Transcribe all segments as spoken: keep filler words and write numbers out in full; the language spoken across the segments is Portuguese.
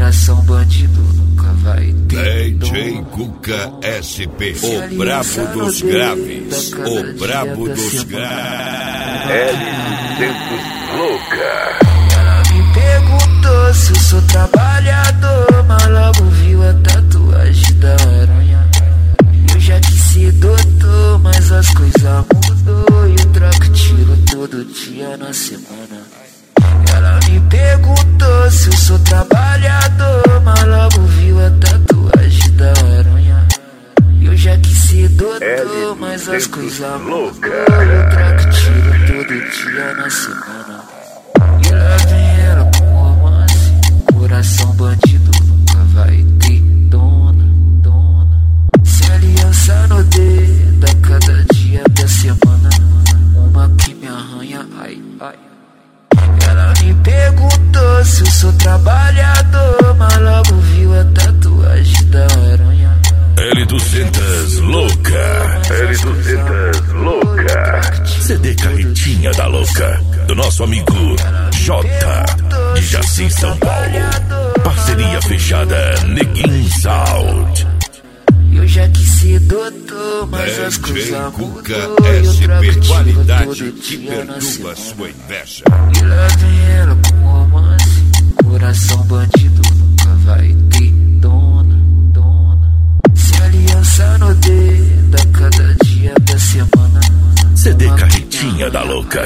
Coração bandido nunca vai ter D J Cuca S P, o brabo dos graves, o brabo dos graves. L duzentos louca. Ela me perguntou se eu sou trabalhador, mas logo viu a tatuagem da aranha. Eu já quis ser doutor, mas as coisas mudou e eu troco tiro todo dia na semana. Ela me perguntou se eu sou trabalhador, mas logo viu a tatuagem da aranha. Eu já quis ser doutor, mas as coisas mudou. Eu troco tiro todo dia na semana. E lá vem ela com romance. Coração bandido nunca vai ter dona, dona. Se aliança no dedo a cada dia da semana. Uma que me arranha, ai, ai. Ela me perguntou se eu sou trabalhador, mas logo viu a tatuagem da aranha. L duzentos louca. L duzentos louca. C D Carretinha da Louca, do nosso amigo J, de Jaci, São Paulo. Parceria fechada Neguin Sound. Eu já quis ser doutor, mas as coisas mudou. S P, qualidade que perturba sua inveja. E lá vem ela com romance. Coração bandido nunca vai ter dona, dona. Se aliança no dedo a cada dia da semana. C D Carretinha da Louca.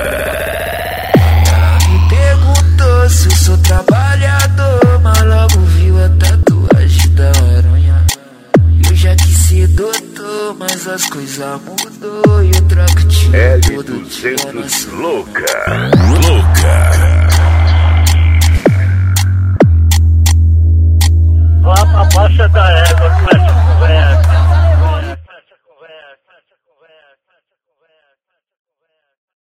Ela me perguntou se eu sou trabalhador, mas logo viu a tatuagem da aranha. Eu já quis ser doutor, mas as coisas mudou e eu troco tiro L todo dia na duzentos semana. louca. Louca. Vá pra baixa da